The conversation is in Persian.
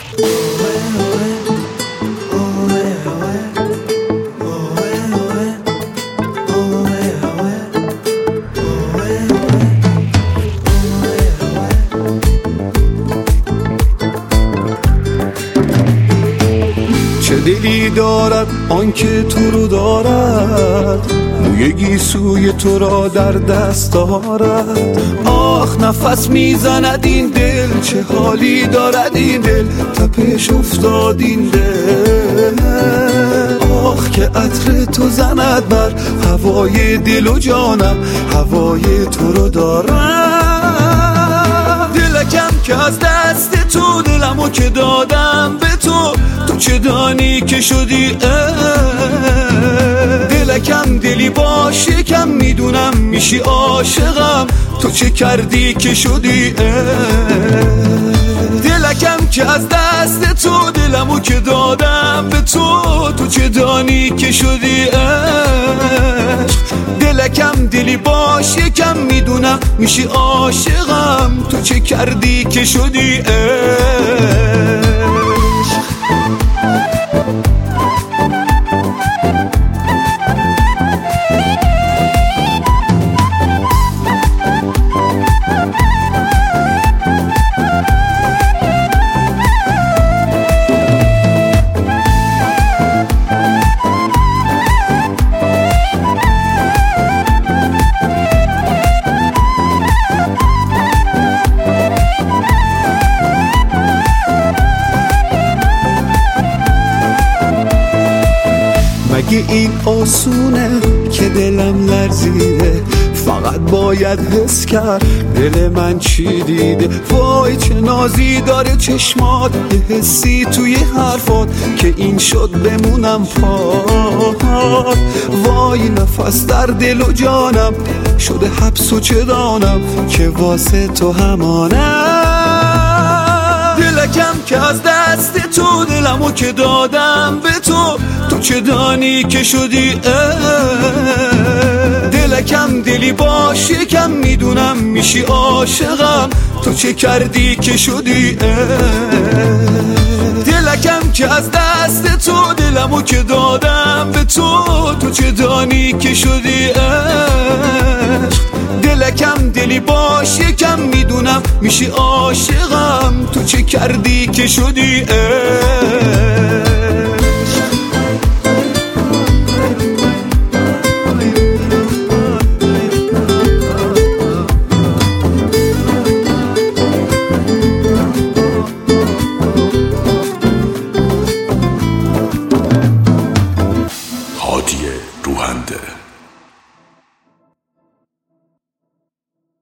چه دلی دارد آنکه تو رو دارد، موی گیسوی تو را در دست دارد. آخ نفس میزند این دل، چه حالی دارد این دل، تپش افتاد این دل. آخ که عطر تو زند بر هوای دل و جانم، هوای تو رو دارم. دلکم که از دست تو، دلمو که دادم به تو، تو چه دانی که شدی دلکم دلی باشه کم میدونم میشی عاشقم، تو چه کردی که شدی دلکم که از دست تو، دلمو که دادم به تو، تو چه دانی که شدی دلکم دلی باشه کم میدونم میشی عاشقم، تو چه کردی که شدی مگه این آسونه که دلم لرزیده، فقط باید حس کرد دل من چی دیده. وای چه نازی داره چشمات، یه حسی توی حرفات که این شد بمونم پاد. وای نفس در دل و جانم شده حبس و چه دانم که واسه تو همانم. دلکم که از دست تو، دلمو که دادم به تو، تو چه دانی که شدی دلکم دلی باشه کم میدونم میشی عاشقم، تو چه کردی که شدی دلکم که از دست تو، دلمو که دادم به تو، تو چه دانی که شدی دلکم دلی باشه کم میدونم میشی عاشقم، تو چه کردی که شدی هادی روحنده.